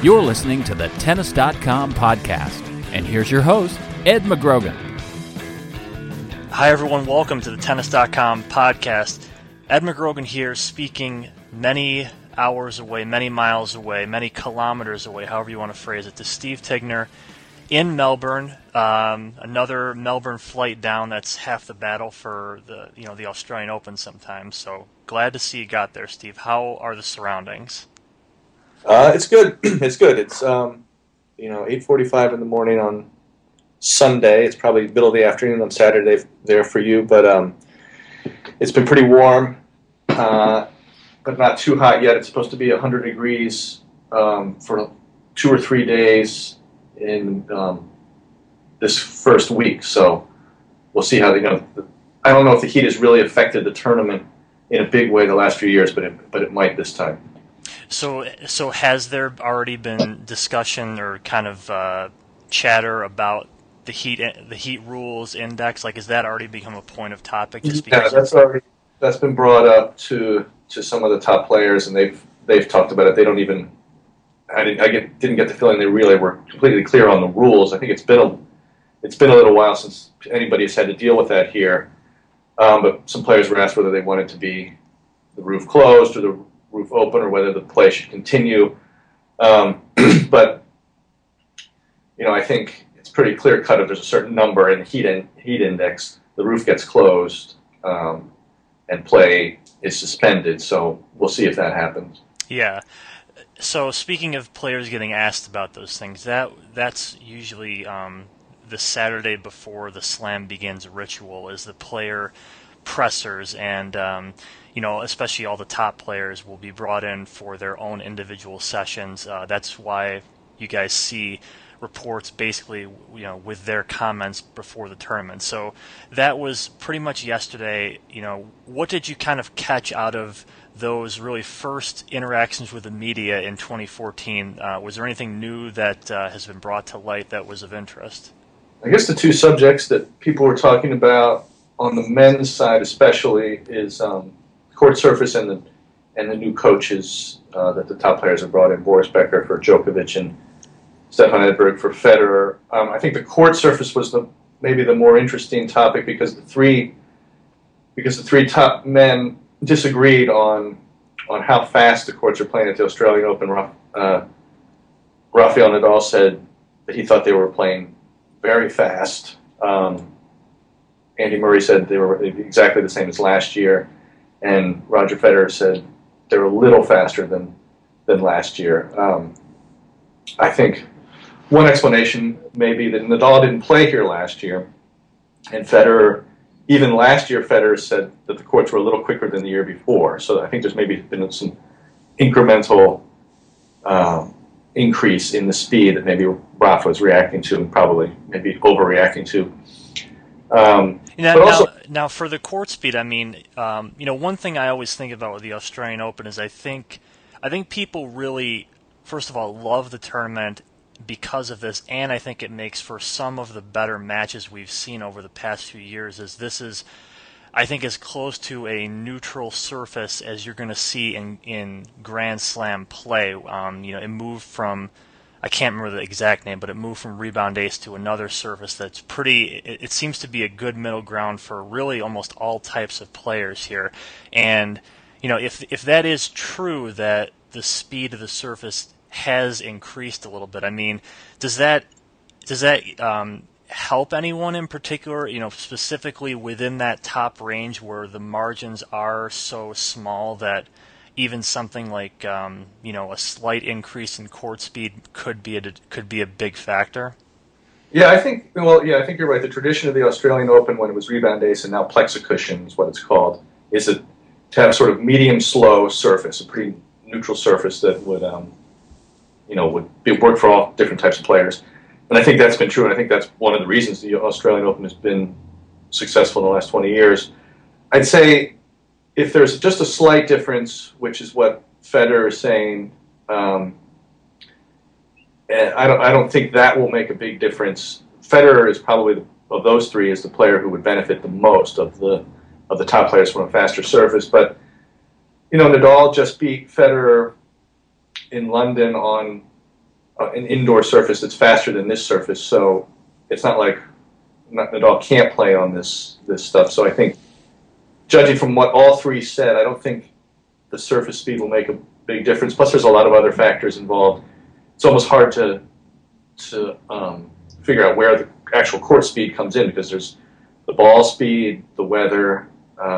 You're listening to the Tennis.com podcast, and here's your host, Ed McGrogan. Hi everyone, welcome to the Tennis.com podcast. Ed McGrogan here, speaking many hours away, many miles away, many kilometers away, however you want to phrase it, to Steve Tignor in Melbourne. Another Melbourne flight down. That's half the battle for the Australian Open sometimes. So glad to see you got there, Steve. How are the surroundings? It's good. It's good. It's 8:45 in the morning on Sunday. It's probably middle of the afternoon on Saturday there for you, but it's been pretty warm, but not too hot yet. It's supposed to be 100 degrees for 2 or 3 days in this first week. So we'll see how I don't know if the heat has really affected the tournament in a big way the last few years, but it might this time. So has there already been discussion or kind of chatter about the heat rules index? Like, has that already become a point of topic? Yeah, that's been brought up to some of the top players, and they've talked about it. They don't even. Didn't get the feeling they really were completely clear on the rules. I think it's been a little while since anybody has had to deal with that here. But some players were asked whether they wanted to be the roof closed or the roof open, or whether the play should continue. But I think it's pretty clear cut. If there's a certain number in the heat index, the roof gets closed and play is suspended. So we'll see if that happens. Yeah. So speaking of players getting asked about those things, that's usually the Saturday before the slam begins ritual is the player pressers, and especially all the top players will be brought in for their own individual sessions. That's why you guys see reports basically with their comments before the tournament. So that was pretty much yesterday. What did you kind of catch out of those really first interactions with the media in 2014? Was there anything new that has been brought to light that was of interest? I guess the two subjects that people were talking about on the men's side especially is court surface and the new coaches that the top players have brought in, Boris Becker for Djokovic and Stefan Edberg for Federer. I think the court surface was maybe the more interesting topic because the three top men disagreed on how fast the courts are playing at the Australian Open. Rafael Nadal said that he thought they were playing very fast. Andy Murray said they were exactly the same as last year, and Roger Federer said they were a little faster than last year. I think one explanation may be that Nadal didn't play here last year, and Federer, even last year, Federer said that the courts were a little quicker than the year before. So I think there's maybe been some incremental increase in the speed that maybe Rafa was reacting to and probably maybe overreacting to. Now, for the court speed, I mean, one thing I always think about with the Australian Open is I think people really, first of all, love the tournament because of this, and I think it makes for some of the better matches we've seen over the past few years. This is, I think, as close to a neutral surface as you're going to see in Grand Slam play. It moved from, I can't remember the exact name, but it moved from Rebound Ace to another surface that's pretty, it seems to be a good middle ground for really almost all types of players here. And, if that is true, that the speed of the surface has increased a little bit, I mean, does that help anyone in particular, specifically within that top range where the margins are so small that even something like a slight increase in court speed could be a big factor? Yeah, I think you're right. The tradition of the Australian Open, when it was Rebound Ace and now Plexicushion is what it's called, is to have sort of medium slow surface, a pretty neutral surface that would work for all different types of players. And I think that's been true, and I think that's one of the reasons the Australian Open has been successful in the last 20 years. I'd say if there's just a slight difference, which is what Federer is saying, I don't think that will make a big difference. Federer is probably, of those three, is the player who would benefit the most of the top players from a faster surface. But Nadal just beat Federer in London on an indoor surface that's faster than this surface. So it's not like Nadal can't play on this stuff. So I think, judging from what all three said, I don't think the surface speed will make a big difference. Plus, there's a lot of other factors involved. It's almost hard to figure out where the actual court speed comes in, because there's the ball speed, the weather,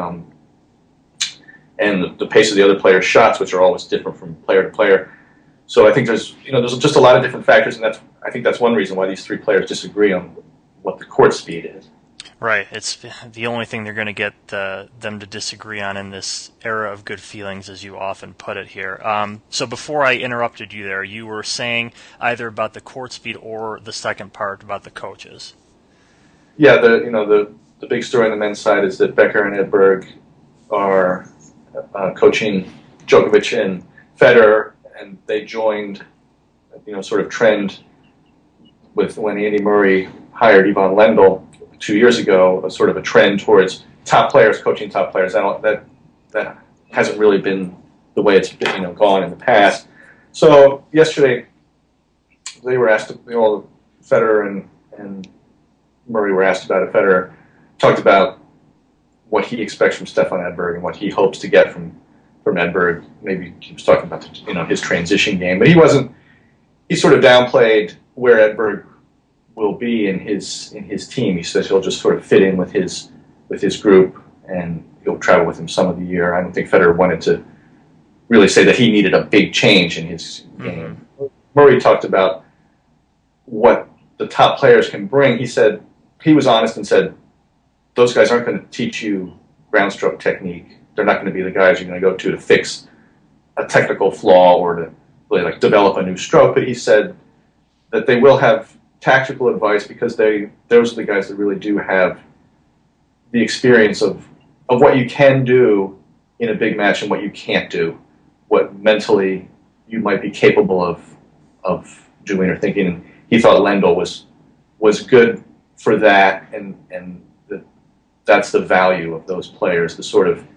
and the pace of the other player's shots, which are always different from player to player. So I think there's just a lot of different factors, and I think that's one reason why these three players disagree on what the court speed is. Right. It's the only thing they're going to get them to disagree on in this era of good feelings, as you often put it here. So before I interrupted you there, you were saying either about the court speed or the second part about the coaches. Yeah, the big story on the men's side is that Becker and Edberg are coaching Djokovic and Federer, and they joined, sort of trend with when Andy Murray hired Ivan Lendl 2 years ago, a sort of a trend towards top players coaching top players. That hasn't really been the way it's been, gone in the past. So yesterday, they were asked, Federer and Murray were asked about it. Federer talked about what he expects from Stefan Edberg and what he hopes to get from Edberg. Maybe he was talking about his transition game, but he sort of downplayed where Edberg will be in his team. He says he'll just sort of fit in with his group, and he'll travel with him some of the year. I don't think Federer wanted to really say that he needed a big change in his game. Murray talked about what the top players can bring. He said, he was honest and said, those guys aren't going to teach you ground stroke technique. They're not going to be the guys you're going to go to fix a technical flaw or to really develop a new stroke. But he said that they will have tactical advice, because those are the guys that really do have the experience of what you can do in a big match and what you can't do, what mentally you might be capable of doing or thinking. And he thought Lendl was good for that, and that's the value of those players, the sort of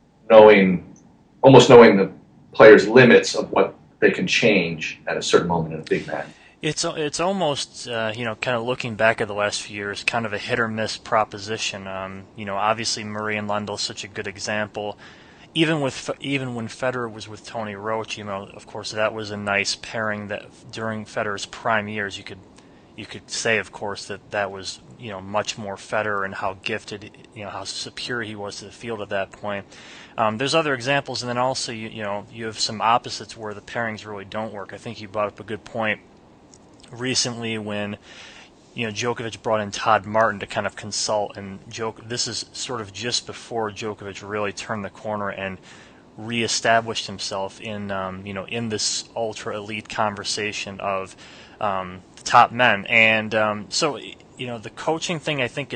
almost knowing the players' limits of what they can change at a certain moment in a big match. It's almost kind of looking back at the last few years, kind of a hit or miss proposition. Obviously Murray and Lendl is such a good example. Even when Federer was with Tony Roche, of course that was a nice pairing. That during Federer's prime years, you could say, of course, that was much more Federer and how gifted, how superior he was to the field at that point. There's other examples, and then also you have some opposites where the pairings really don't work. I think you brought up a good point recently when Djokovic brought in Todd Martin to kind of consult, and this is sort of just before Djokovic really turned the corner and reestablished himself in in this ultra elite conversation of the top men. And so the coaching thing, I think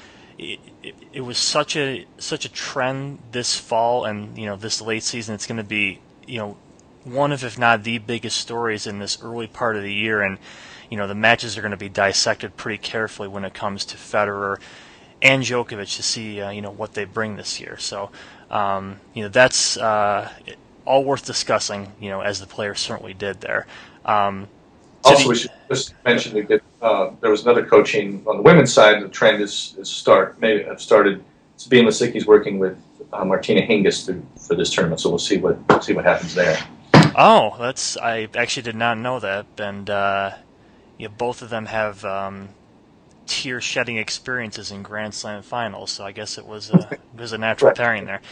it was such a trend this fall and this late season. It's going to be one of, if not the biggest stories in this early part of the year, and the matches are going to be dissected pretty carefully when it comes to Federer and Djokovic to see what they bring this year. So that's all worth discussing, as the players certainly did there. Also, we should just mention that there was another coaching on the women's side. The trend is started. Sabine Lisicki's working with Martina Hingis for this tournament, so we'll see what happens there. Oh, I actually did not know that, and both of them have tear-shedding experiences in Grand Slam finals, so I guess it was a natural pairing there.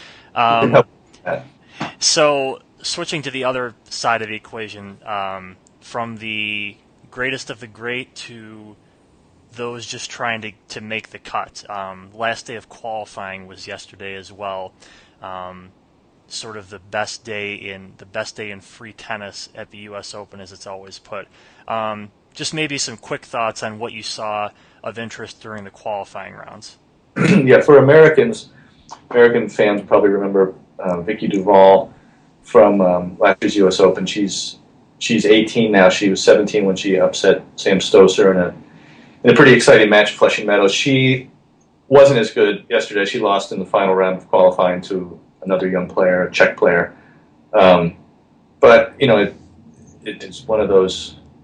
So switching to the other side of the equation, from the greatest of the great to those just trying to make the cut. Last day of qualifying was yesterday as well. Sort of the best day in free tennis at the U.S. Open, as it's always put. Just maybe some quick thoughts on what you saw of interest during the qualifying rounds. Yeah, for American fans probably remember Vicky Duval from last year's U.S. Open. She's 18 now. She was 17 when she upset Sam Stosur in a pretty exciting match at Flushing Meadows. She wasn't as good yesterday. She lost in the final round of qualifying to another young player, a Czech player. But it's one of those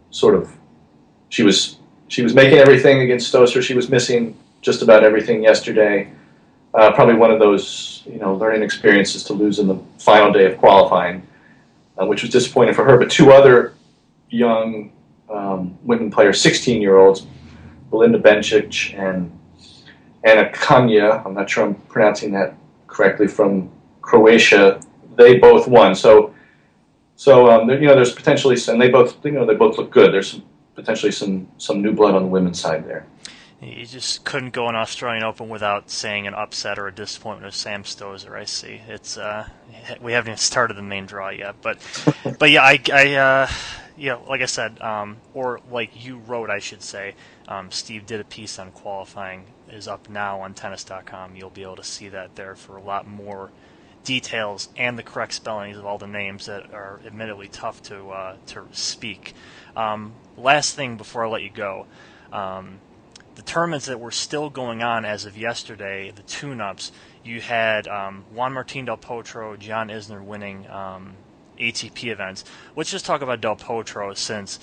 she was making everything against Stosur. She was missing just about everything yesterday. Probably one of those learning experiences to lose in the final day of qualifying, which was disappointing for her. But two other young women players, 16-year-olds, Belinda Bencic and Anna Kanja, I'm not sure I'm pronouncing that correctly, from Croatia, they both won. So there's potentially some. They both look good. There's potentially some new blood on the women's side there. You just couldn't go an Australian Open without saying an upset or a disappointment of Sam Stosur. I see. It's we haven't even started the main draw yet, but yeah, I like I said, or like you wrote, I should say. Steve did a piece on qualifying, is up now on Tennis.com. You'll be able to see that there for a lot more details and the correct spellings of all the names that are admittedly tough to speak. Last thing before I let you go. The tournaments that were still going on as of yesterday, the tune-ups, you had Juan Martín del Potro, John Isner winning ATP events. Let's just talk about Del Potro, since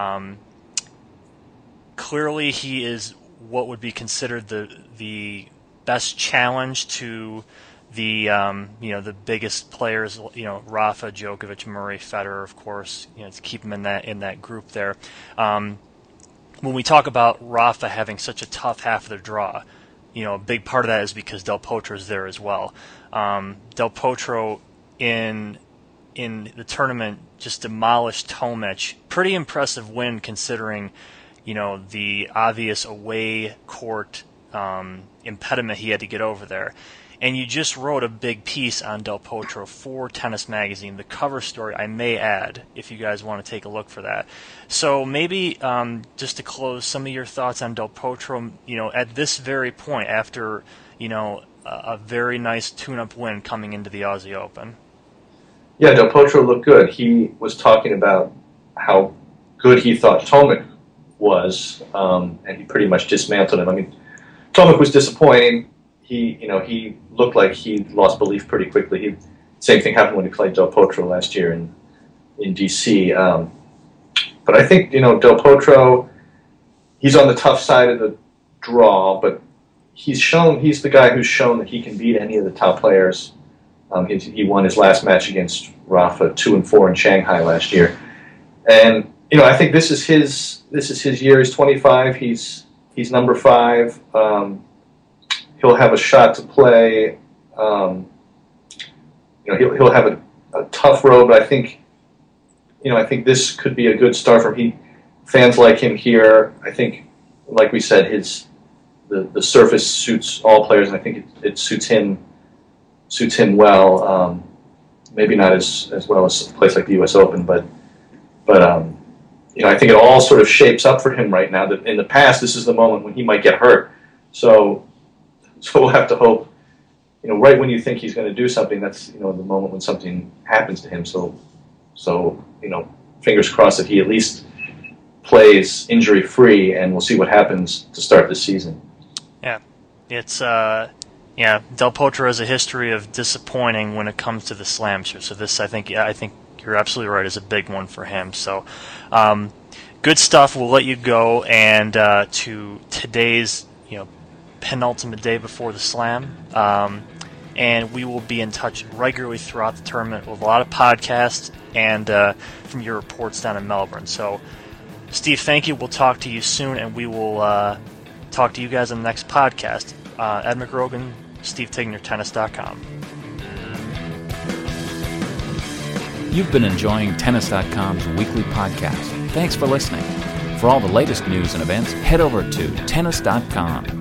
clearly he is what would be considered the best challenge to the the biggest players, Rafa, Djokovic, Murray, Federer, of course, to keep him in that group there. When we talk about Rafa having such a tough half of the draw, a big part of that is because Del Potro is there as well. Del Potro in the tournament just demolished Tomic. Pretty impressive win considering, the obvious away court impediment he had to get over there. And you just wrote a big piece on Del Potro for Tennis Magazine. The cover story, I may add, if you guys want to take a look for that. So maybe just to close, some of your thoughts on Del Potro, at this very point, after, a very nice tune-up win coming into the Aussie Open. Yeah, Del Potro looked good. He was talking about how good he thought Tomic was, and he pretty much dismantled him. I mean, Tomic was disappointing. He looked like he lost belief pretty quickly. Same thing happened when he played Del Potro last year in DC. But I think, Del Potro, he's on the tough side of the draw, but he's the guy who's shown that he can beat any of the top players. He won his last match against Rafa 2-4 in Shanghai last year. And, I think this is his year. He's 25. He's number 5. He'll have a shot to play. He'll have a tough road, but I think this could be a good start for him. Fans like him here. I think, like we said, the surface suits all players, and I think it suits him well. Maybe not as well as a place like the U.S. Open, but I think it all sort of shapes up for him right now. That in the past, this is the moment when he might get hurt. So we'll have to hope, right when you think he's going to do something, that's, the moment when something happens to him. So fingers crossed that he at least plays injury-free, and we'll see what happens to start this season. Yeah, it's, Del Potro has a history of disappointing when it comes to the slams here. So this, I think you're absolutely right, is a big one for him. So, good stuff. We'll let you go, and to today's, penultimate day before the Slam, and we will be in touch regularly throughout the tournament with a lot of podcasts and from your reports down in Melbourne. So, Steve, thank you. We'll talk to you soon, and we will talk to you guys on the next podcast. Ed McGrogan, Steve Tigner, Tennis.com. You've been enjoying Tennis.com's weekly podcast. Thanks for listening. For all the latest news and events, head over to Tennis.com.